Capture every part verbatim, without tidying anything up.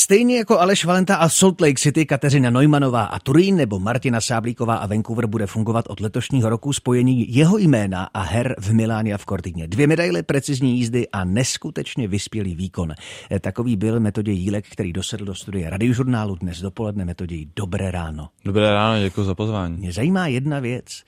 Stejně jako Aleš Valenta a Salt Lake City, Kateřina Neumannová a Turín nebo Martina Sáblíková a Vancouver bude fungovat od letošního roku spojení jeho jména a her v Miláně a v Cortině. Dvě medaile, precizní jízdy a neskutečně vyspělý výkon. Takový byl Metoděj Jílek, který dosedl do studia Radiožurnálu dnes dopoledne. Metoděj, dobré ráno. Dobré ráno, děkuji za pozvání. Mě zajímá jedna věc.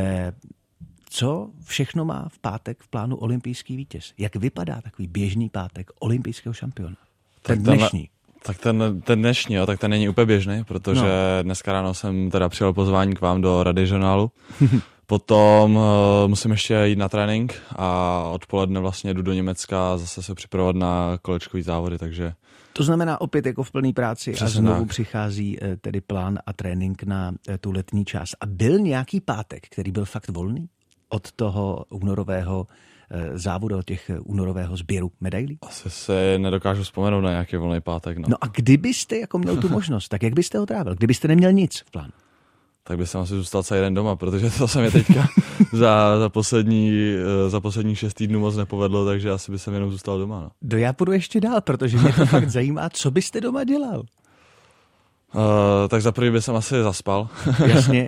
Co všechno má v pátek v plánu olympijský vítěz? Jak vypadá takový běžný pátek olympijského šampiona? Ten dnešní. Tak ten, ten dnešní, jo, tak ten není úplně běžný, protože no. dneska ráno jsem teda přijel pozvání k vám do Radiožurnálu. Potom uh, musím ještě jít na trénink a odpoledne vlastně jdu do Německa a zase se připravovat na kolečkový závody, takže... To znamená opět jako v plné práci. Přesně a znovu tak. Přichází uh, tedy plán a trénink na uh, tu letní část. A byl nějaký pátek, který byl fakt volný od toho únorového závodu, od těch únorového sběru medailí? Asi se nedokážu vzpomenout na nějaký volný pátek. No. no a kdybyste jako měl tu možnost, tak jak byste ho trávil? Kdybyste neměl nic v plánu? Tak bych jsem asi zůstal celý den doma, protože to se mi teďka za, za, poslední, za posledních šest týdnů moc nepovedlo, takže asi bych jsem jenom zůstal doma. No. Do já půjdu ještě dál, protože mě to fakt zajímá, co byste doma dělal? Uh, tak za prvý bych jsem asi zaspal. Jasně.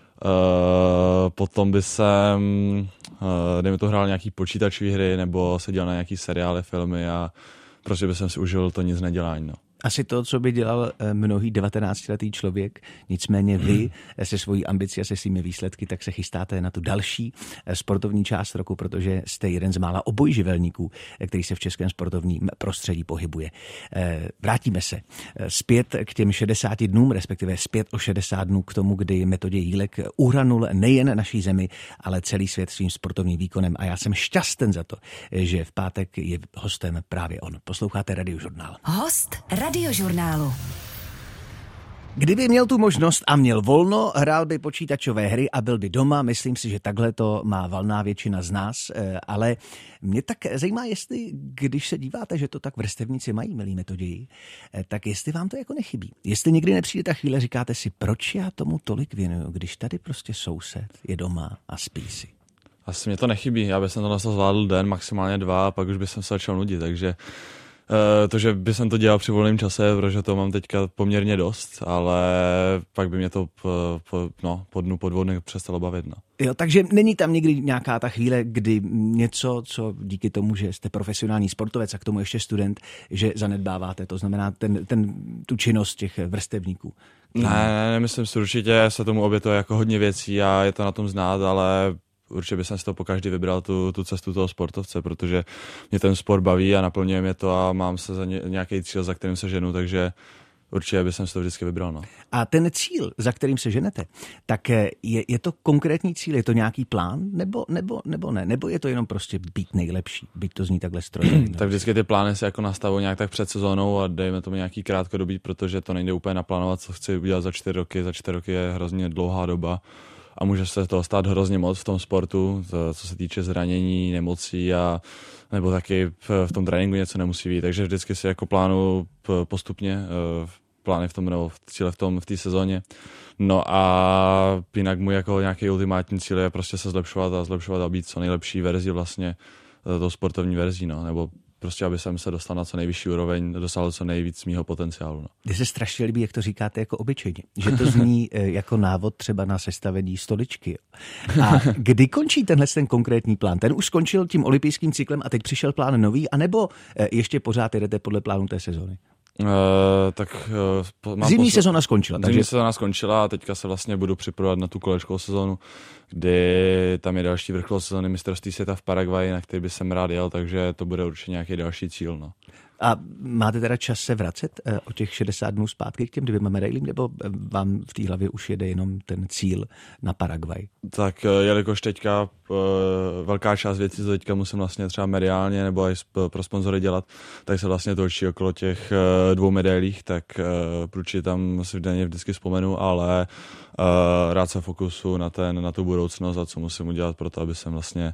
Uh, potom by jsem, uh, dejme to, hrál nějaký počítačové hry nebo se dělal na nějaký seriály, filmy a prostě by jsem si užil to nic nedělání. No. Asi to, co by dělal mnohý devatenáctiletý člověk, nicméně vy se svojí ambicí a se svými výsledky, tak se chystáte na tu další sportovní část roku, protože jste jeden z mála obojživelníků, který se v českém sportovním prostředí pohybuje. Vrátíme se zpět k těm šedesáti dnům, respektive zpět o šedesát dnů k tomu, kdy Metoděj Jílek uhranul nejen naší zemi, ale celý svět svým sportovním výkonem. A já jsem šťasten za to, že v pátek je hostem právě on. Posloucháte Radiožurnál. Host Radiožurnálu. Kdyby měl tu možnost a měl volno, hrál by počítačové hry a byl by doma. Myslím si, že takhle to má valná většina z nás, ale mě tak zajímá, jestli, když se díváte, že to tak vrstevníci mají, milí Metoději, tak jestli vám to jako nechybí. Jestli někdy nepřijde ta chvíle, říkáte si, proč já tomu tolik věnuju, když tady prostě soused je doma a spí si. Asi mě to nechybí, já bych jsem to zvládl den, maximálně dva a pak už bych se začal nudit, takže Uh, to, že by jsem to dělal při volném čase, protože to mám teďka poměrně dost, ale pak by mě to po, po, no, po dnu, po dvou dnech přestalo bavit. No. Jo, takže není tam někdy nějaká ta chvíle, kdy něco, co díky tomu, že jste profesionální sportovec a k tomu ještě student, že zanedbáváte, to znamená ten, ten, tu činnost těch vrstevníků? Ne, ne, nemyslím si, určitě se tomu obětuje jako hodně věcí a je to na tom znát, ale určitě bych jsem si to pokaždý vybral tu, tu cestu toho sportovce, protože mě ten sport baví a naplňuje mě to a mám se za ně, nějaký cíl, za kterým se ženu, takže určitě bych jsem si to vždycky vybral. No. A ten cíl, za kterým se ženete, tak je, je to konkrétní cíl, je to nějaký plán, nebo, nebo, nebo ne? Nebo je to jenom prostě být nejlepší, být to zní takhle strojně? Tak vždycky ty plány se jako nastavují nějak tak před sezónou a dejme tomu nějaký krátkodobý, protože to nejde úplně naplánovat, co chci udělat za čtyři roky. Za čtyři roky je hrozně dlouhá doba. A může se toho stát hrozně moc v tom sportu, co se týče zranění, nemocí a nebo taky v tom tréninku něco nemusí být. Takže vždycky si jako plánu postupně plány v tom nebo v cíle v tom v té sezóně. No a jinak můj jako nějaký ultimátní cíl je prostě se zlepšovat a zlepšovat a být co nejlepší verzi vlastně toho sportovní verzí, no, nebo prostě, aby jsem se dostal na co nejvyšší úroveň, dosáhl co nejvíc mýho potenciálu. No. Mně se strašně líbí, jak to říkáte jako obyčejně. Že to zní jako návod třeba na sestavení stoličky. A kdy končí tenhle ten konkrétní plán? Ten už skončil tím olympijským cyklem a teď přišel plán nový, anebo ještě pořád jedete podle plánu té sezóny? Uh, tak, uh, Zimní posl- sezóna skončila. Zimní takže... sezóna skončila a teďka se vlastně budu připravovat na tu kolečkovou sezónu, kdy tam je další vrchol sezóny mistrovství světa v Paraguaji, na který by jsem rád jel, takže to bude určitě nějaký další cíl. No. A máte teda čas se vracet uh, o těch šedesát dnů zpátky k těm dvěma medailím, nebo vám v té hlavě už jede jenom ten cíl na Paraguay? Tak jelikož teďka uh, velká část věcí, co teďka musím vlastně třeba mediálně nebo i pro sponzory dělat, tak se vlastně točí okolo těch uh, dvou medailích, tak uh, určitě tam si denně vždycky vzpomenu, ale uh, rád se fokusu na, ten, na tu budoucnost a co musím udělat pro to, aby jsem vlastně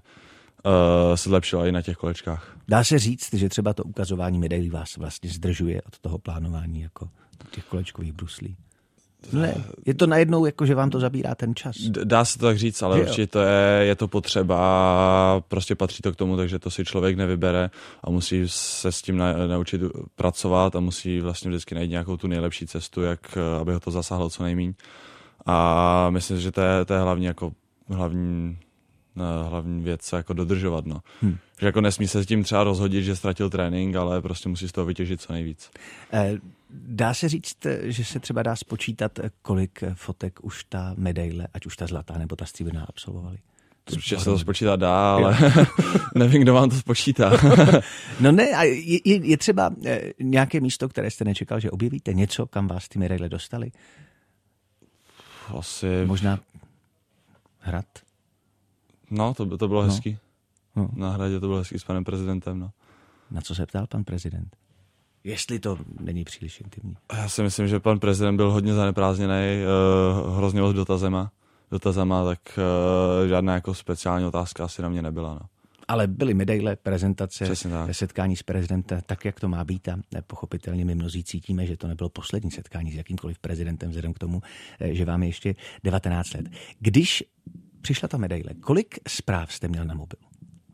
Uh, se zlepšila i na těch kolečkách. Dá se říct, že třeba to ukazování medailí vás vlastně zdržuje od toho plánování jako těch kolečkových bruslí? Ne, je to najednou, jako že vám to zabírá ten čas. Dá se to tak říct, ale určitě je, je to potřeba, prostě patří to k tomu, takže to si člověk nevybere a musí se s tím na, naučit pracovat a musí vlastně vždycky najít nějakou tu nejlepší cestu, jak aby ho to zasáhlo co nejméně. A myslím, že to je, to je hlavní, jako, hlavní, hlavní věc, jako dodržovat. No. Hmm. Že jako nesmí se s tím třeba rozhodit, že ztratil trénink, ale prostě musí z toho vytěžit co nejvíc. Eh, Dá se říct, že se třeba dá spočítat, kolik fotek už ta medaile, ať už ta zlatá nebo ta stříbrná, absolvovali? Určitě se to spočítat dá, ale nevím, kdo vám to spočítá. No ne, a je, je, je třeba nějaké místo, které jste nečekal, že objevíte? Něco, kam vás ty medaile dostali? Asi... Možná hrad? No, to, to bylo no. hezký. No. Na hradě to bylo hezký s panem prezidentem. No. Na co se ptal pan prezident? Jestli to není příliš intimní. Já si myslím, že pan prezident byl hodně zaneprázdněný, uh, hrozně moc dotazema, dotazama, tak uh, žádná jako speciální otázka asi na mě nebyla. No. Ale byly medaile, prezentace, setkání s prezidentem, tak, jak to má být. A pochopitelně my mnozí cítíme, že to nebylo poslední setkání s jakýmkoliv prezidentem, vzhledem k tomu, že vám je ještě devatenáct let. Když přišla ta medaile, kolik zpráv jste měl na mobilu?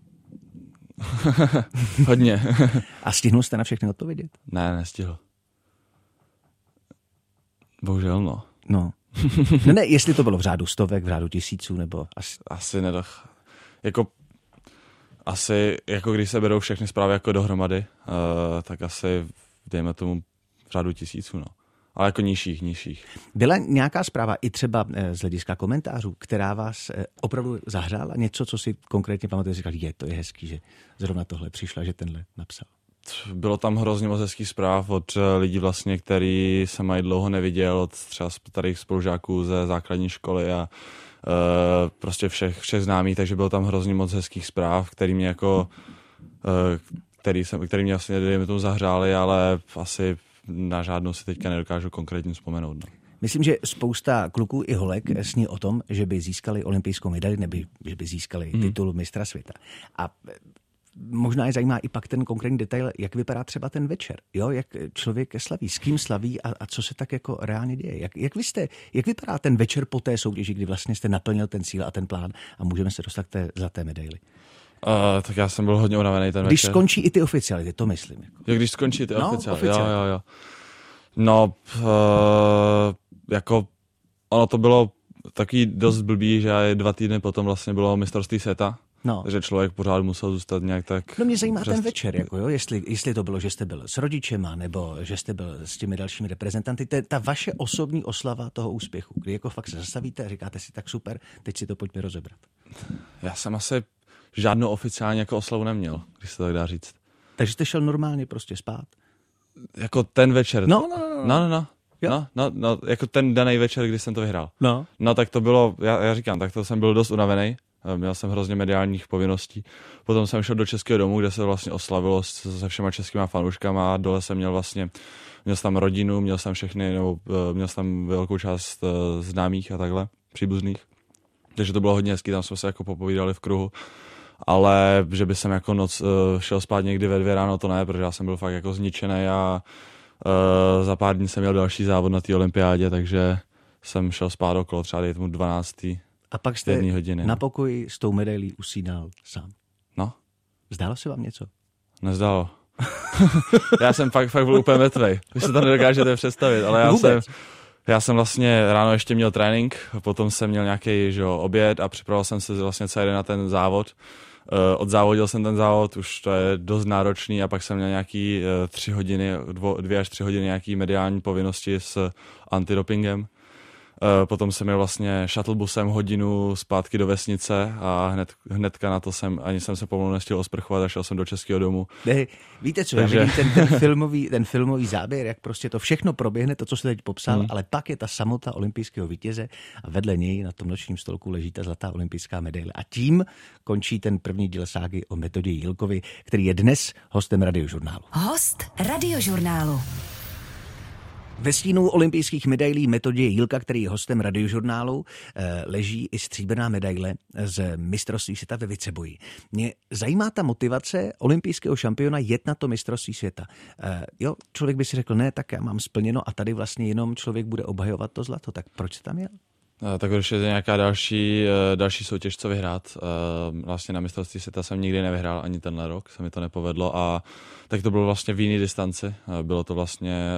Hodně. A stihnul jste na všechny odpovědět? Ne, nestihl. Bohužel, no. No. No ne, jestli to bylo v řádu stovek, v řádu tisíců, nebo... Asi, asi nedoch... Jako... Asi, jako když se berou všechny zprávy jako dohromady, uh, tak asi, dejme tomu, v řádu tisíců, no. Ale jako nižších, nižších. Byla nějaká zpráva i třeba z hlediska komentářů, která vás opravdu zahřála? Něco, co si konkrétně pamatujete, říkal, je, to je hezký, že zrovna tohle přišla, že tenhle napsal? Bylo tam hrozně moc hezkých zpráv od lidí vlastně, který se mají dlouho neviděl, od třeba starých spolužáků ze základní školy a uh, prostě všech, všech známých, takže bylo tam hrozně moc hezkých zpráv, který mě jako, uh, který, jsem, který mě vlastně, dejme tomu, zahřáli, ale asi na žádnou si teďka nedokážu konkrétně vzpomenout. No. Myslím, že spousta kluků i holek sní o tom, že by získali olympijskou medaili nebo že by získali hmm. titul mistra světa. A možná je zajímá i pak ten konkrétní detail, jak vypadá třeba ten večer, jo? Jak člověk slaví, s kým slaví a, a co se tak jako reálně děje. Jak, jak, vy jste, jak vypadá ten večer po té soutěži, kdy vlastně jste naplnil ten cíl a ten plán a můžeme se dostat k té zlaté medaili? Uh, tak já jsem byl hodně unavený ten když večer. Když skončí i ty oficiality, to myslím. Jako. Jo, když skončí ty no, oficiality, oficiality. jo, jo, jo. No, uh, jako ono to bylo taky dost blbý, že dva týdny potom vlastně bylo mistrovství světa. No. Takže člověk pořád musel zůstat nějak tak... No mě zajímá přes... ten večer, jako jo, jestli, jestli to bylo, že jste byl s rodičema, nebo že jste byl s těmi dalšími reprezentanty. To je ta vaše osobní oslava toho úspěchu, kdy jako fakt se zastavíte a říkáte si tak super, teď si to pojďme rozebrat. Já jsem asi žádnou oficiální jako oslavu neměl, když se to tak dá říct. Takže jste šel normálně prostě spát? Jako ten večer. No, no, no. No, no, no. No, no, no, jako ten daný večer, kdy jsem to vyhrál. No. No, tak to bylo, já, já říkám, tak to jsem byl dost unavený. Měl jsem hrozně mediálních povinností. Potom jsem šel do Českého domu, kde se vlastně oslavilo se všema českýma fanouškama a dole jsem měl vlastně, měl jsem tam rodinu, měl jsem všechny, nebo měl jsem tam velkou část známých a takhle, příbuzných. Takže to bylo hodně hezký, tam jsme se jako popovídali v kruhu. Ale že by jsem jako noc šel spát někdy ve dvě ráno, to ne, protože já jsem byl fakt jako zničený a uh, za pár dní jsem měl další závod na té olympiádě, takže jsem šel spát okolo třeba dejte mu dvanáctý. A pak jste hodiny, na pokoji s tou medailí usínal sám. No. Zdálo se vám něco? Nezdálo. Já jsem fakt, fakt byl úplně mrtvej. Vy se to nedokážete představit, ale já jsem, já jsem vlastně ráno ještě měl trénink, potom jsem měl nějaký že jo, oběd a připravoval jsem se vlastně celý den na ten závod. Uh, odzávodil jsem ten závod, už to je dost náročný a pak jsem měl nějaký uh, tři hodiny, dvo, dvě až tři hodiny nějaký mediální povinnosti s antidopingem. Uh, potom jsem měl vlastně shuttlebusem hodinu zpátky do vesnice a hned, hnedka na to jsem, ani jsem se pomalu nestihl osprchovat a šel jsem do Českého domu. Ne, víte co, Takže... já vidím ten, ten, filmový, ten filmový záběr, jak prostě to všechno proběhne, to, co jste teď popsal, hmm. ale pak je ta samota olympijského vítěze a vedle něj na tom nočním stolku leží ta zlatá olympijská medaile. A tím končí ten první díl ságy o Metodě Jílkovi, který je dnes hostem Radiožurnálu. Host Radiožurnálu. Ve stínu olympijských medailí Metodě Jílka, který je hostem Radiožurnálu, leží i stříbrná medaile z mistrovství světa ve víceboji. Mě zajímá ta motivace olympijského šampiona jet na to mistrovství světa. Jo, člověk by si řekl, ne, tak já mám splněno a tady vlastně jenom člověk bude obhajovat to zlato. Tak proč se tam jel? Tak určitě je nějaká další, další soutěž, co vyhrát. Vlastně na mistrovství světa jsem nikdy nevyhrál ani tenhle rok, se mi to nepovedlo a tak to bylo vlastně v jiný distanci. Bylo to vlastně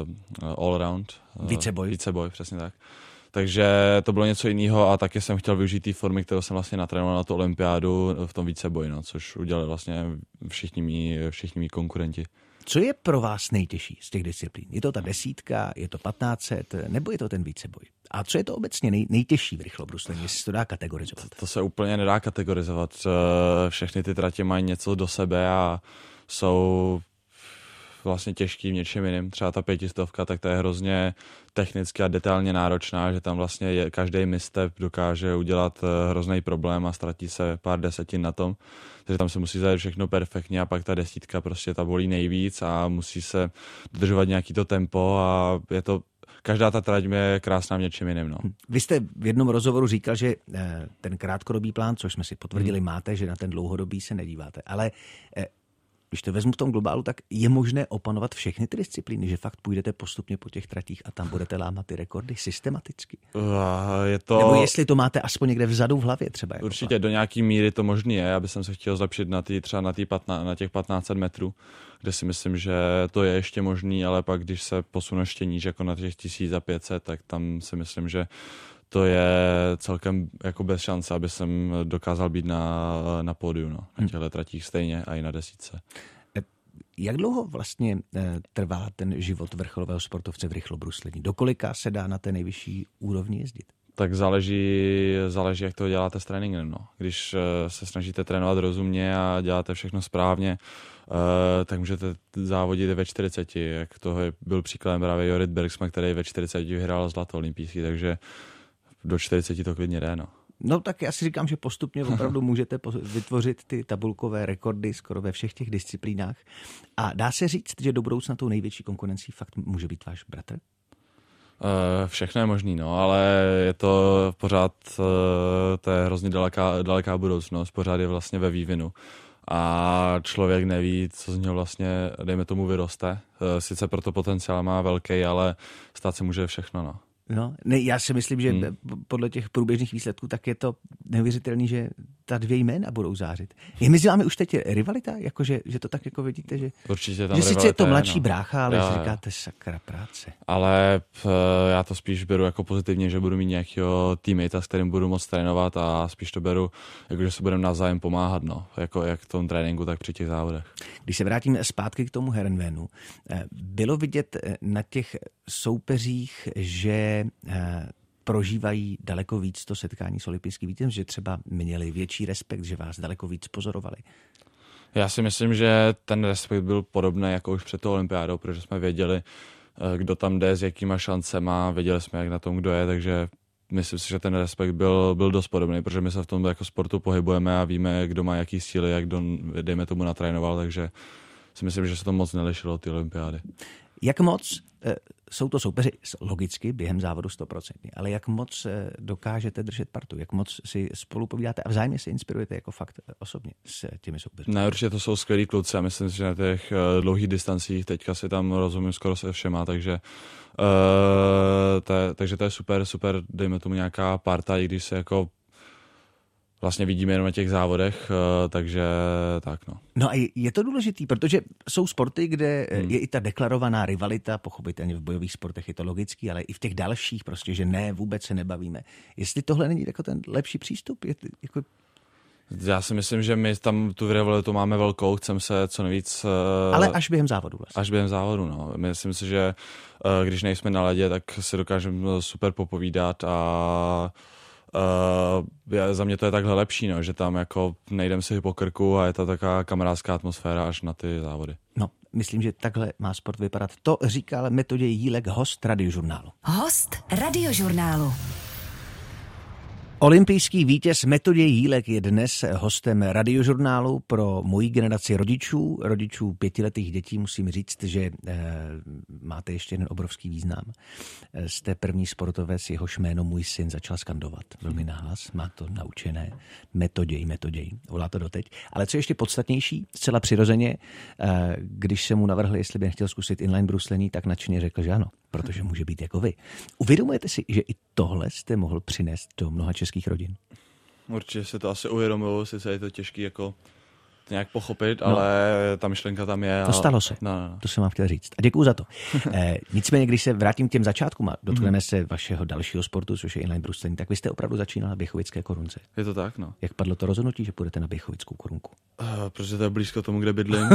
all round. Víceboj. Víceboj, přesně tak. Takže to bylo něco jiného a taky jsem chtěl využít té formy, kterou jsem vlastně natrénoval na tu olympiádu v tom víceboji, no, což udělali vlastně všichni mý, všichni mý konkurenti. Co je pro vás nejtěžší z těch disciplín? Je to ta desítka, je to patnáct set, nebo je to ten víceboj? A co je to obecně nej, nejtěžší v rychlobruslení, jestli se to dá kategorizovat? To, to se úplně nedá kategorizovat. Všechny ty tratě mají něco do sebe a jsou vlastně těžký v něčem jiným. Třeba ta pětistovka, tak to je hrozně technicky a detailně náročná, že tam vlastně je, každý misstep dokáže udělat hrozný problém a ztratí se pár desetin na tom. Takže tam se musí zajet všechno perfektně a pak ta desítka prostě ta bolí nejvíc a musí se dodržovat nějaký to tempo a je to každá ta trať je krásná v něčem jiném. No. Vy jste v jednom rozhovoru říkal, že ten krátkodobý plán, což jsme si potvrdili, hmm. máte, že na ten dlouhodobý se nedíváte, ale když to vezmu v tom globálu, tak je možné opanovat všechny ty disciplíny, že fakt půjdete postupně po těch tratích a tam budete lámat ty rekordy systematicky. Je to... Nebo jestli to máte aspoň někde vzadu v hlavě třeba. Jako Určitě plán. Do nějaký míry to možný je, aby jsem se chtěl zlepšit na, tý, třeba na, tý patna, na těch patnáct set metrů, kde si myslím, že to je ještě možný, ale pak když se posunu ještě níž jako na těch tisíc pět set, tak tam si myslím, že to je celkem jako bez šance, aby jsem dokázal být na, na pódiu, no, na těchto tratích stejně a i na desítce. Jak dlouho vlastně trvá ten život vrcholového sportovce v rychlobruslení? Do kolika se dá na té nejvyšší úrovni jezdit? Tak záleží, záleží, jak to děláte s tréninkem. No. Když se snažíte trénovat rozumně a děláte všechno správně, tak můžete závodit ve čtyřiceti. Jak toho byl příkladem právě Jorrit Bergsma, který ve čtyřiceti vyhrál zlato olympijský, takže do čtyřiceti to klidně jde. No. No tak já si říkám, že postupně opravdu můžete vytvořit ty tabulkové rekordy skoro ve všech těch disciplínách. A dá se říct, že do budoucna tou největší konkurencí fakt může být váš bratr? Všechno je možný, no, ale je to pořád, to je hrozně daleká, daleká budoucnost, pořád je vlastně ve vývinu. A člověk neví, co z něho vlastně, dejme tomu, vyroste. Sice proto potenciál má velký, ale stát se může všechno, no. No, ne, já si myslím, že hmm. podle těch průběžných výsledků tak je to neuvěřitelný, že ta dvě jména budou zářit. Je mezi vámi už teď rivalita? Jakože, že to tak jako vidíte, že, Určitě tam že sice je to mladší no. brácha, ale já, že říkáte sakra práce. Ale já to spíš beru jako pozitivně, že budu mít nějakého teammate, s kterým budu moc trénovat a spíš to beru, jako že se budeme navzájem pomáhat, no. Jako jak v tom tréninku, tak při těch závodech. Když se vrátím zpátky k tomu Herrenvénu, bylo vidět na těch soupeřích, že prožívají daleko víc to setkání s olympijským vítězem, že třeba měli větší respekt, že vás daleko víc pozorovali? Já si myslím, že ten respekt byl podobný jako už před tou olympiádou, protože jsme věděli, kdo tam jde, s jakýma šancema, věděli jsme, jak na tom, kdo je, takže myslím si, že ten respekt byl, byl dost podobný, protože my se v tom jako sportu pohybujeme a víme, kdo má jaký síly, jak kdo, dejme tomu, natrénoval, takže si myslím, že se to moc nelišilo od té olympiády. Jak moc, e, jsou to soupeři logicky během závodu sto procent, ale jak moc e, dokážete držet partu, jak moc si spolu povídáte a vzájemně se inspirujete jako fakt osobně s těmi soupeři? Ne, určitě to jsou skvělí kluci a myslím si, že na těch uh, dlouhých distancích teďka si tam rozumím skoro se všema, takže, uh, to je, takže to je super, super, dejme tomu nějaká parta, i když se jako vlastně vidíme jenom na těch závodech, takže tak no. No a je to důležitý, protože jsou sporty, kde hmm. je i ta deklarovaná rivalita, pochopitelně v bojových sportech je to logický, ale i v těch dalších prostě, že ne, vůbec se nebavíme. Jestli tohle není jako ten lepší přístup, je jako... Já si myslím, že my tam tu rivalitu máme velkou, chceme se co nejvíc... Ale až během závodu vlastně. Až během závodu, no. Myslím si, že když nejsme na ledě, tak si dokážeme super popovídat a Uh, za mě to je takhle lepší, no, že tam jako nejdem si po krku a je to taková kamarádská atmosféra až na ty závody. No, myslím, že takhle má sport vypadat. To říkal Metodě Jílek, host Radiožurnálu. Host Radiožurnálu. Olympijský vítěz Metoděj Jílek je dnes hostem Radiožurnálu. Pro moji generaci rodičů, rodičů pětiletých dětí musím říct, že e, máte ještě jeden obrovský význam. E, jste první sportovec, jehož jméno můj syn začal skandovat velmi nahlas, má to naučené. Metoděj, Metoděj, volá to doteď. Ale co ještě podstatnější, zcela přirozeně, e, když se mu navrhl, jestli by nechtěl zkusit inline bruslení, tak nadšeně řekl, že ano, protože může být jako vy. Uvědomujete si, že i tohle jste mohl přinést do mnoha českých rodin? Určitě se to asi uvědomuju, sice je to těžký jako nějak pochopit, no. Ale ta myšlenka tam je. To stalo se, no, no, no. To jsem vám chtěl říct. A děkuju za to. e, nicméně, když se vrátím k těm začátkům a dotkneme mm-hmm. se vašeho dalšího sportu, což je inline bruslení, tak vy jste opravdu začínal na Běchovické korunce. Je to tak, no. Jak padlo to rozhodnutí, že půjdete na Běchovickou korunku? Uh, protože to je blízko tomu, kde bydlím.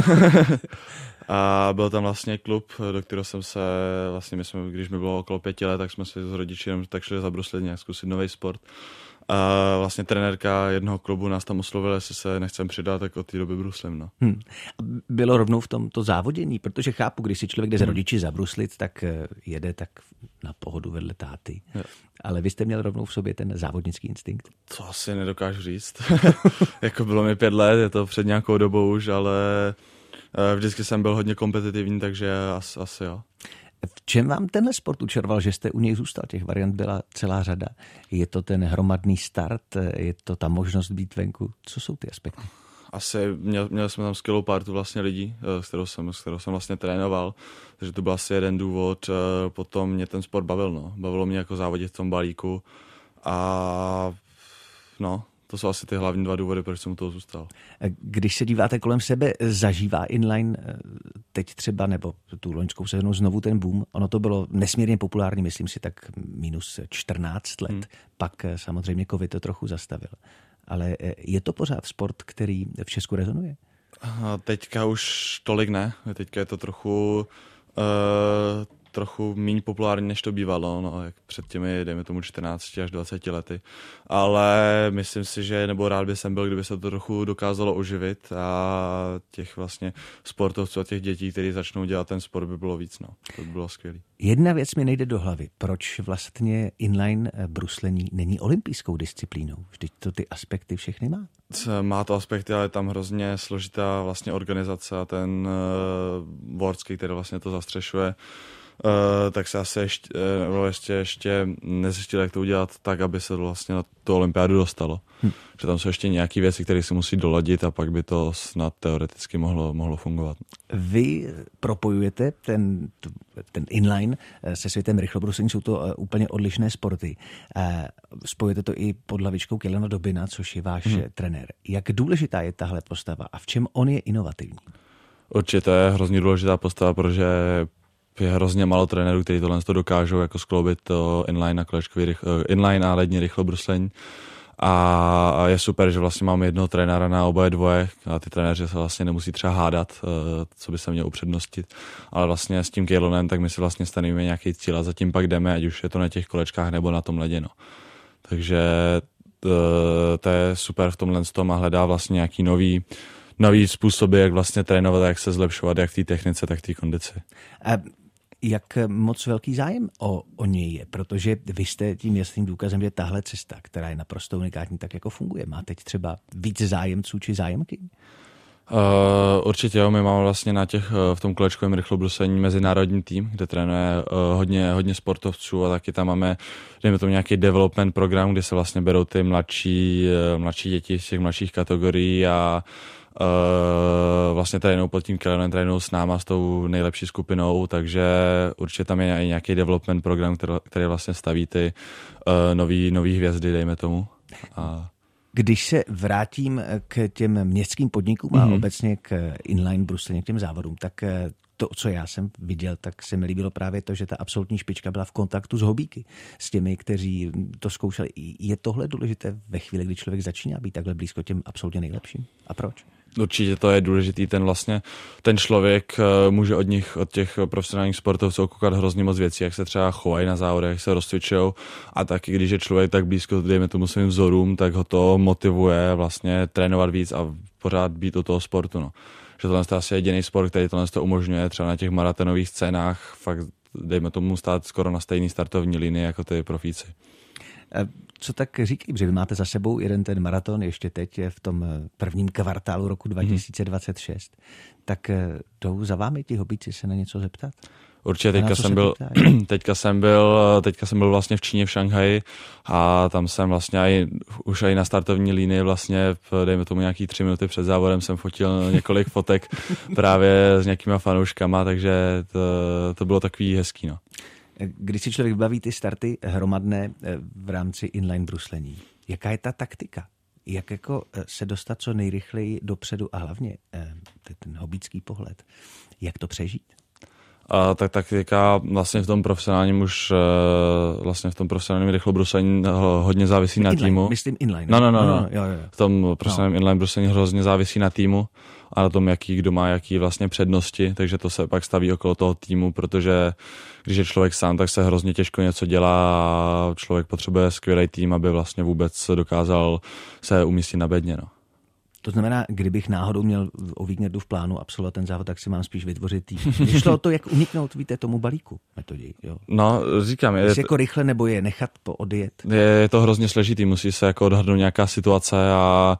A byl tam vlastně klub, do kterého jsem se, vlastně my jsme, když mi bylo okolo pěti let, tak jsme si s rodiči jenom tak šli zabruslit nějak zkusit nový sport. A vlastně trenérka jednoho klubu nás tam oslovila, jestli se nechcem přidat, tak od té doby bruslím. No. Hmm. Bylo rovnou v tom to závodění, protože chápu, když si člověk jde s rodiči zabruslit, tak jede tak na pohodu vedle táty. Jo. Ale vy jste měl rovnou v sobě ten závodnický instinkt? To asi nedokážu říct. Jako bylo mi pět let, je to před nějakou dobou už, ale vždycky jsem byl hodně kompetitivní, takže asi, asi jo. V čem vám tenhle sport učaroval, že jste u něj zůstal? Těch variant byla celá řada. Je to ten hromadný start? Je to ta možnost být venku? Co jsou ty aspekty? Asi měl, měl jsme tam skvělou partu vlastně lidí, s kterou jsem, s kterou jsem vlastně trénoval, takže to byl asi jeden důvod. Potom mě ten sport bavil, no. Bavilo mě jako závodit v tom balíku a no, to jsou asi ty hlavní dva důvody, proč jsem u toho zůstal. Když se díváte kolem sebe, zažívá inline teď třeba, nebo tu loňskou sezónu znovu ten boom? Ono to bylo nesmírně populární, myslím si, tak minus čtrnáct let. Hmm. Pak samozřejmě covid to trochu zastavil. Ale je to pořád sport, který v Česku rezonuje? A teďka už tolik ne. Teďka je to trochu... Uh... trochu méně populární, než to bývalo, no, jak před těmi, dejme tomu, čtrnácti až dvaceti lety. Ale myslím si, že nebo rád by jsem byl, kdyby se to trochu dokázalo oživit a těch vlastně sportovců a těch dětí, kteří začnou dělat ten sport, by bylo víc, no. To by bylo skvělé. Jedna věc mi nejde do hlavy. Proč vlastně inline bruslení není olympijskou disciplínou? Vždyť to ty aspekty všechny má. Má to aspekty, ale je tam hrozně složitá vlastně organizace a ten uh, Vorský, který vlastně to zastřešuje, Uh, tak se asi ještě, uh, ještě, ještě nezjistil, jak to udělat tak, aby se vlastně na tu olympiádu dostalo. Hm. Že tam jsou ještě nějaké věci, které si musí doladit a pak by to snad teoreticky mohlo, mohlo fungovat. Vy propojujete ten, ten inline se světem rychlobruslení, jsou to uh, úplně odlišné sporty. Uh, spojujete to i pod hlavičkou Kjelena Dobina, což je váš hm. trenér. Jak důležitá je tahle postava a v čem on je inovativní? Určitě je hrozně důležitá postava, protože je hrozně málo trenérů, kteří tohle to dokážou jako skloubit to inline a kolečkový inline a lední rychlobruslení. A je super, že vlastně máme jednoho trenéra na oboje dvoje a ty trenéři se vlastně nemusí třeba hádat, co by se mělo upřednostit. Ale vlastně s tím Kjelenem, tak my si vlastně stanovíme nějaký cíl a zatím pak jdeme, ať už je to na těch kolečkách nebo na tom ledě. No. Takže to je super v tomhle tom a hledá vlastně nějaký nový nový způsoby, jak vlastně trénovat, jak se zlepšovat, jak v té technice, tak v té kondici. A jak moc velký zájem o, o něj je? Protože vy jste tím jasným důkazem, že tahle cesta, která je naprosto unikátní, tak jako funguje. Má teď třeba víc zájemců či zájemky? Uh, určitě jo, my máme vlastně na těch, v tom kolečkovém rychlobruslení mezinárodní tým, kde trénuje uh, hodně, hodně sportovců a taky tam máme, dejme tomu nějaký development program, kde se vlastně berou ty mladší, uh, mladší děti z těch mladších kategorií a Uh, vlastně trénují pod tím Kjelenem, trénují s náma, s tou nejlepší skupinou, takže určitě tam je i nějaký development program, který, který vlastně staví ty uh, nový, nový hvězdy, dejme tomu. A... Když se vrátím k těm městským podnikům mm-hmm. a obecně k inline bruslení, k těm závodům, tak to, co já jsem viděl, tak se mi líbilo právě to, že ta absolutní špička byla v kontaktu s hobíky, s těmi, kteří to zkoušeli. Je tohle důležité ve chvíli, kdy člověk začíná být takhle blízko těm absolutně nejlepším? A proč? Určitě to je důležitý, ten vlastně, ten člověk může od nich, od těch profesionálních sportovců koukat hrozně moc věcí, jak se třeba chovají na závodech, jak se rozcvičujou a taky, když je člověk tak blízko, dejme tomu svým vzorům, tak ho to motivuje vlastně trénovat víc a pořád být u toho sportu, no. Že tohle je asi jediný sport, který tohle to umožňuje, třeba na těch maratonových scénách, fakt dejme tomu stát skoro na stejný startovní linii jako ty profíci. Co tak říkají, že vy máte za sebou jeden ten maraton, ještě teď v tom prvním kvartálu roku dva tisíce dvacet šest, hmm. tak jdou za vámi ti hobíci se na něco zeptat? Určitě, teďka jsem, byl, teďka, jsem byl, teďka jsem byl vlastně v Číně, v Šanghaji a tam jsem vlastně aj, už i na startovní línii vlastně, dejme tomu nějaký tři minuty před závodem jsem fotil několik fotek právě s nějakýma fanouškama, takže to, to bylo takový hezký. No. Když si člověk baví ty starty hromadné v rámci inline bruslení, jaká je ta taktika? Jak jako se dostat co nejrychleji dopředu a hlavně ten hobícký pohled, jak to přežít? A tak taktika vlastně v tom profesionálním už vlastně v tom profesionálním rychlobruslení hodně závisí na inline, týmu. Myslím inline. No, no, no. no, no, no jo, jo. V tom profesionálním no. inline bruslení hrozně závisí na týmu a na tom, jaký kdo má jaký vlastně přednosti, takže to se pak staví okolo toho týmu, protože když je člověk sám, tak se hrozně těžko něco dělá a člověk potřebuje skvělý tým, aby vlastně vůbec dokázal se umístit na bedně, no. To znamená, kdybych náhodou měl o víkendu v plánu absolvovat ten závod, tak si mám spíš vytvořit tým. Je šlo o to, jak uniknout, víte, tomu balíku metodí, jo? No, říkám. Je Jestli jako rychle nebo je nechat poodjet? Je, je to hrozně složitý, musí se jako odhadnout nějaká situace a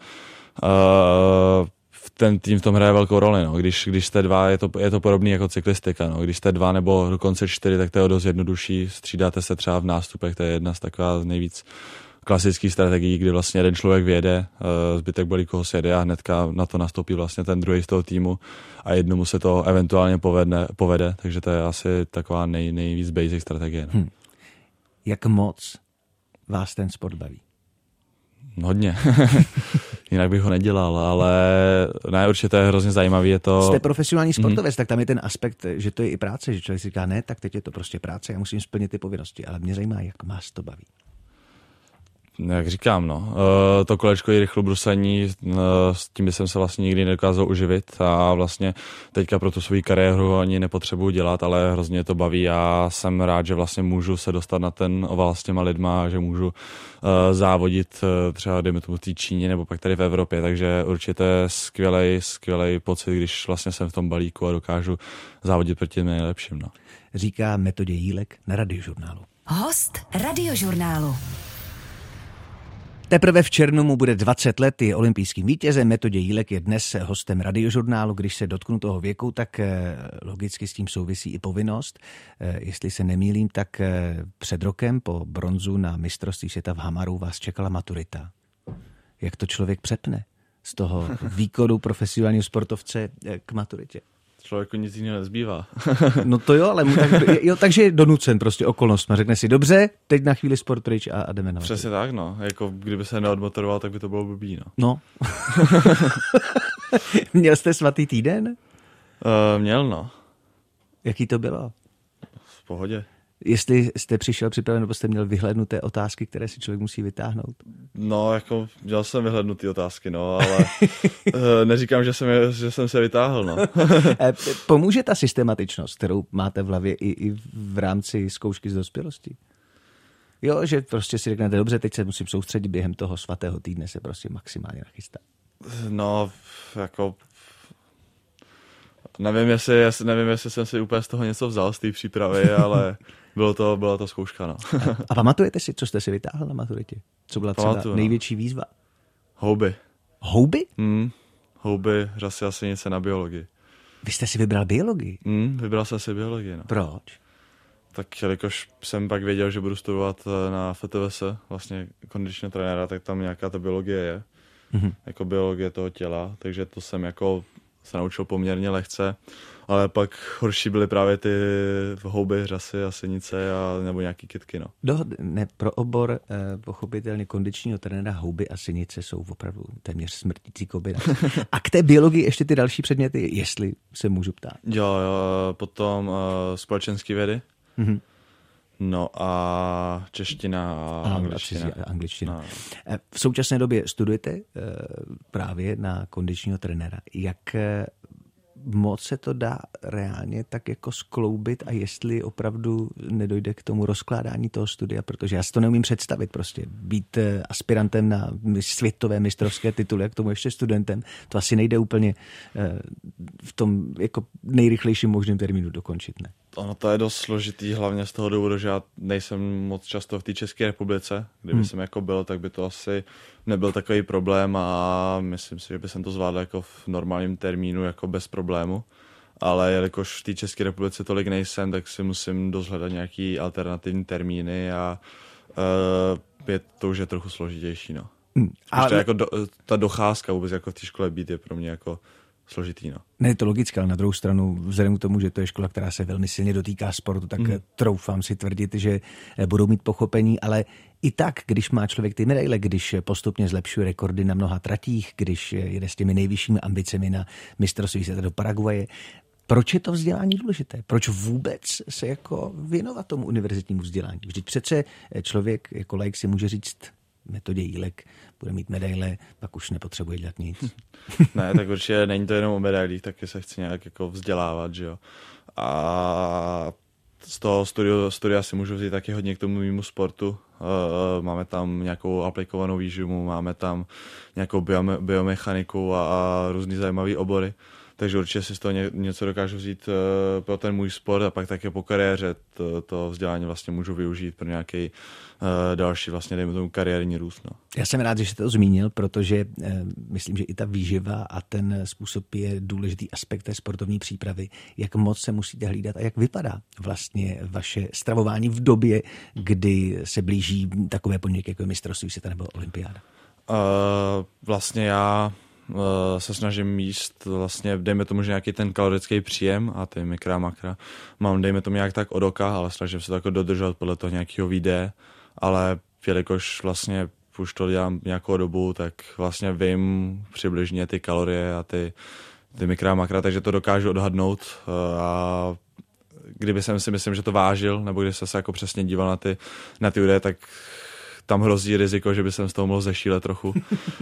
uh, ten tým v tom hraje velkou roli, no. Když, když jste dva, je to, je to podobný jako cyklistika, no. Když jste dva nebo dokonce čtyři, tak to je dost jednodušší, střídáte se třeba v nástupech, to je jedna z taková z nejvíc klasických strategií, kdy vlastně jeden člověk vyjede, zbytek balíku ho sjede a hnedka na to nastoupí vlastně ten druhý z toho týmu a jednomu se to eventuálně povede, povede takže to je asi taková nej, nejvíc basic strategie. No. Hmm. Jak moc vás ten sport baví? Hodně. Jinak bych ho nedělal, ale ne, určitě to je hrozně zajímavý. Je to... Jste profesionální sportovec, mm-hmm. tak tam je ten aspekt, že to je i práce, že člověk si říká, ne, tak teď je to prostě práce, já musím splnit ty povinnosti, ale mě zajímá, jak vás to baví. Jak říkám, no, to kolečko i rychlobruslení, s tím by jsem se vlastně nikdy nedokázal uživit a vlastně teďka pro tu svou kariéru ani nepotřebuji dělat, ale hrozně to baví a jsem rád, že vlastně můžu se dostat na ten oval s těma lidma, že můžu závodit třeba dejme tomu v té Číně nebo pak tady v Evropě, takže určitě skvělej, skvělej pocit, když vlastně jsem v tom balíku a dokážu závodit proti těm nejlepším. No. Říká Metodě Jílek na Radiožurnálu. Host Radiožurnálu. Teprve v červnu mu bude dvacet let, je olympijským vítězem. Metodě Jílek je dnes hostem Radiožurnálu. Když se dotknu toho věku, tak logicky s tím souvisí i povinnost. Jestli se nemýlím, tak před rokem po bronzu na mistrovství světa v Hamaru vás čekala maturita. Jak to člověk přepne z toho výkonu profesionálního sportovce k maturitě? Člověku nic jiného nezbývá. No to jo, ale mu tak, jo, takže je donucen prostě okolnostma. Řekne si, dobře, teď na chvíli sport pryč a, a jdeme na Přesně tak, no. Jako kdyby se neodmotoroval, tak by to bylo blbý, no. No. Měl jste svatý týden? Uh, měl, no. Jaký to bylo? V pohodě. Jestli jste přišel připraven, nebo jste měl vyhlédnuté otázky, které si člověk musí vytáhnout? No, jako měl jsem vyhlédnutý otázky, no, ale neříkám, že jsem, je, že jsem se vytáhl, no. Pomůže ta systematičnost, kterou máte v hlavě i, i v rámci zkoušky z dospělosti? Jo, že prostě si řeknete, dobře, teď se musím soustředit během toho svatého týdne, se prostě maximálně nachystat. No, jako... Nevím jestli, nevím, jestli jsem si úplně z toho něco vzal, z té přípravy, ale bylo to, byla to zkouška, no. A pamatujete si, co jste si vytáhl na maturitě? Co byla třeba Pamatuju, největší výzva? Houby. Houby? Mm, houby, řasy a sinice na biologii. Vy jste si vybral biologii? Mm, vybral jsem si biologii, no. Proč? Tak jelikož jsem pak věděl, že budu studovat na F T V S, vlastně kondičního trenéra, tak tam nějaká ta biologie je. Mm-hmm. Jako biologie toho těla, takže to jsem jako se naučil poměrně lehce, ale pak horší byly právě ty houby, řasy a sinice a nebo nějaký kytky, no. Do, ne, pro obor eh, pochopitelně kondičního trenéra houby a sinice jsou opravdu téměř smrtící kombinace. A k té biologii ještě ty další předměty, jestli se můžu ptát. Jo, jo, potom uh, společenské vědy. Mm-hmm. No a čeština a, a angličtina. A angličtina. No. V současné době studujete právě na kondičního trenéra. Jak moc se to dá reálně tak jako skloubit a jestli opravdu nedojde k tomu rozkládání toho studia, protože já si to neumím představit prostě. Být aspirantem na světové mistrovské tituly a k tomu ještě studentem, to asi nejde úplně v tom jako nejrychlejším možným termínu dokončit, ne? Ono to je dost složitý, hlavně z toho důvodu, že já nejsem moc často v té České republice. Kdyby hmm. jsem jako byl, tak by to asi nebyl takový problém a myslím si, že by jsem to zvládl jako v normálním termínu, jako bez problému. Ale jelikož v té České republice tolik nejsem, tak si musím dost hledat nějaký alternativní termíny a uh, je to už je trochu složitější, no. Hmm. Ale... Jako do, ta docházka vůbec jako v té škole být je pro mě jako složitý, no. Ne, je to logické, ale na druhou stranu, vzhledem k tomu, že to je škola, která se velmi silně dotýká sportu, tak mm. troufám si tvrdit, že budou mít pochopení, ale i tak, když má člověk ty medaile, když postupně zlepšuje rekordy na mnoha tratích, když jede s těmi nejvyššími ambicemi na mistrovství světa do Paraguaje, proč je to vzdělání důležité? Proč vůbec se jako věnovat tomu univerzitnímu vzdělání? Vždyť přece člověk jako laik si může říct, Metodě Jílek bude mít medaile, pak už nepotřebuje dělat nic. Ne, tak určitě není to jenom o medailích, taky se chci nějak jako vzdělávat, že jo. A z toho studia, studia si můžu vzít taky hodně k tomu mýmu sportu. Máme tam nějakou aplikovanou výživu, máme tam nějakou biome, biomechaniku a, a různý zajímavý obory. Takže určitě si z toho ně, něco dokážu vzít uh, pro ten můj sport a pak také po kariéře to, to vzdělání vlastně můžu využít pro nějaký uh, další vlastně, dejme tomu, kariérní růst. No. Já jsem rád, že jste to zmínil, protože uh, myslím, že i ta výživa a ten způsob je důležitý aspekt té sportovní přípravy. Jak moc se musíte hlídat a jak vypadá vlastně vaše stravování v době, kdy se blíží takové podmínky, jako je mistrovství světa nebo olympiáda? Uh, vlastně já se snažím jíst vlastně, dejme tomu, že nějaký ten kalorický příjem a ty mikra, makra mám, dejme tomu nějak tak od oka, ale snažím se to jako dodržovat podle toho nějakého videa, ale jelikož vlastně už to dělám nějakou dobu, tak vlastně vím přibližně ty kalorie a ty, ty mikra, makra, takže to dokážu odhadnout a kdyby jsem si myslím, že to vážil, nebo když jsem se jako přesně díval na ty, na ty údaje, tak tam hrozí riziko, že by jsem z toho mohl zešílet trochu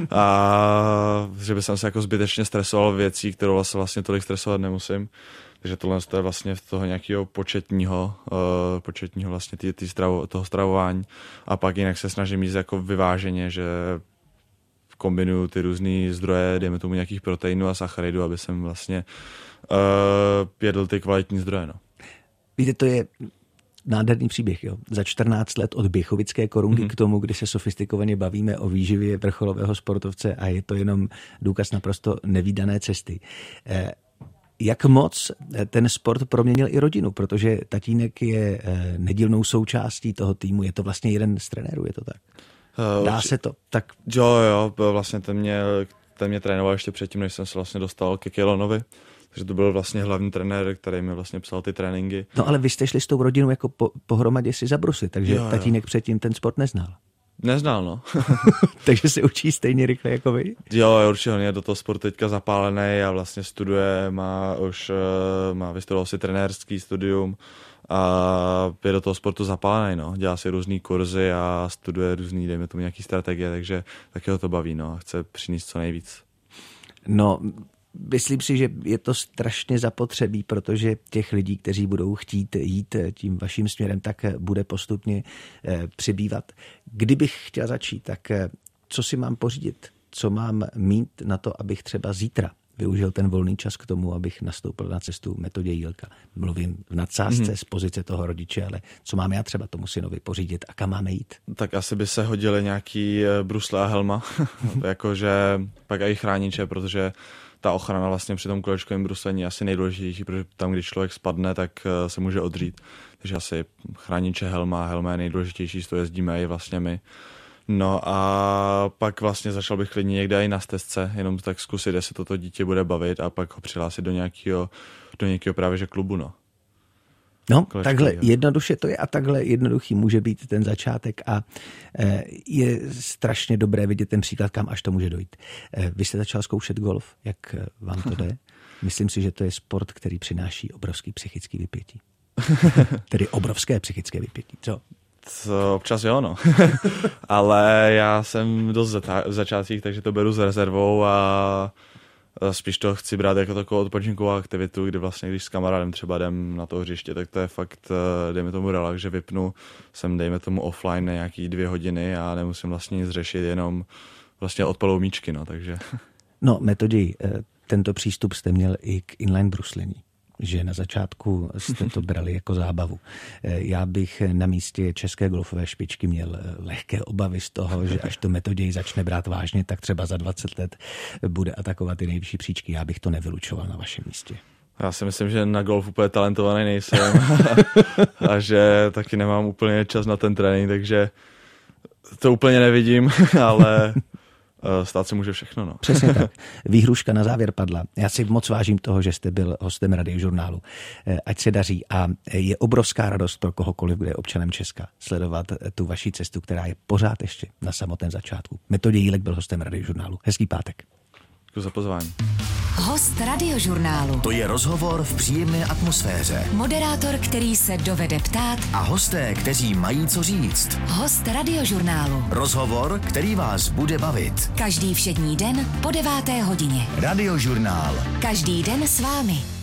a že by jsem se jako zbytečně stresoval věcí, kterou vlastně, vlastně tolik stresovat nemusím. Takže tohle je vlastně z toho nějakého početního, uh, početního vlastně tý, tý stravo, toho stravování a pak jinak se snažím jíst jako vyváženě, že kombinuju ty různý zdroje, dejme tomu nějakých proteinů a sacharidů, aby jsem vlastně uh, jedl ty kvalitní zdroje. No. Víte, to je nádherný příběh, jo. Za čtrnáct let od běchovické korunky mm-hmm. k tomu, kdy se sofistikovaně bavíme o výživě vrcholového sportovce a je to jenom důkaz naprosto nevídané cesty. Eh, jak moc ten sport proměnil i rodinu, protože tatínek je eh, nedílnou součástí toho týmu, je to vlastně jeden z trenérů, je to tak? Dá uh, se to? Tak... Jo, jo, vlastně ten mě, ten mě trénoval ještě předtím, než jsem se vlastně dostal ke Kilonovi. Takže to byl vlastně hlavní trenér, který mi vlastně psal ty tréninky. No ale vy jste šli s tou rodinou jako po, pohromadě si zabrusit, takže jo, jo. Tatínek předtím ten sport neznal. Neznal, no. Takže se učí stejně rychle jako vy? Jo, určitě, on je do toho sportu teďka zapálený a vlastně studuje, má už, má vystudoval si trenérský studium a je do toho sportu zapálený, no. Dělá si různý kurzy a studuje různý, dejme tomu nějaký strategie, takže taky ho to baví, no. Chce přinést co nejvíc. No... Myslím si, že je to strašně zapotřebí, protože těch lidí, kteří budou chtít jít tím vaším směrem, tak bude postupně přibývat. Kdybych chtěl začít, tak co si mám pořídit? Co mám mít na to, abych třeba zítra využil ten volný čas k tomu, abych nastoupil na cestu Metodě Jílka? Mluvím v nadsázce mm-hmm. z pozice toho rodiče, ale co mám já třeba tomu synovi pořídit a kam máme jít? Tak asi by se hodily nějaký brusle a helma, jakože pak i chrániče, protože ta ochrana vlastně při tom kolečkovém bruslení je asi nejdůležitější, protože tam, když člověk spadne, tak se může odřít. Takže asi chrániče, helma, helma je nejdůležitější, s to jezdíme i vlastně my. No a pak vlastně začal bych klidně někde i na stezce, jenom tak zkusit, jestli toto dítě bude bavit a pak ho přihlásit do nějakého, do nějakého právě že klubu, no. No, Kolečky, takhle jo. Jednoduše to je a takhle jednoduchý může být ten začátek a je strašně dobré vidět ten příklad, kam až to může dojít. Vy jste začal zkoušet golf, jak vám to jde? Myslím si, že to je sport, který přináší obrovský psychický vypětí. Tedy obrovské psychické vypětí, co? To občas jo, no. Ale já jsem dost v začátcích, takže to beru s rezervou a Spíš to chci brát jako takovou odpočinkovou aktivitu, kdy vlastně, když s kamarádem třeba jdem na to hřiště, tak to je fakt, dejme tomu relax, že vypnu, jsem dejme tomu offline na nějaký dvě hodiny a nemusím vlastně nic řešit, jenom vlastně odpalou míčky, no, takže. No, Metoděj, tento přístup jste měl i k inline bruslení, že na začátku jste to brali jako zábavu. Já bych na místě české golfové špičky měl lehké obavy z toho, že až to Metoděj začne brát vážně, tak třeba za dvacet let bude atakovat ty nejvyšší příčky. Já bych to nevylučoval na vašem místě. Já si myslím, že na golf úplně talentovaný nejsem a že taky nemám úplně čas na ten trénink, takže to úplně nevidím, ale stát se může všechno. No. Přesně tak. Výhruška na závěr padla. Já si moc vážím toho, že jste byl hostem Radiožurnálu. Ať se daří a je obrovská radost pro kohokoliv, kdo je občanem Česka, sledovat tu vaši cestu, která je pořád ještě na samotném začátku. Metoděj Jílek byl hostem Radiožurnálu. Hezký pátek. Děkuji za pozvání. Host Radiožurnálu. To je rozhovor v příjemné atmosféře. Moderátor, který se dovede ptát. A hosté, kteří mají co říct. Host Radiožurnálu. Rozhovor, který vás bude bavit. Každý všední den po deváté hodině. Radiožurnál. Každý den s vámi.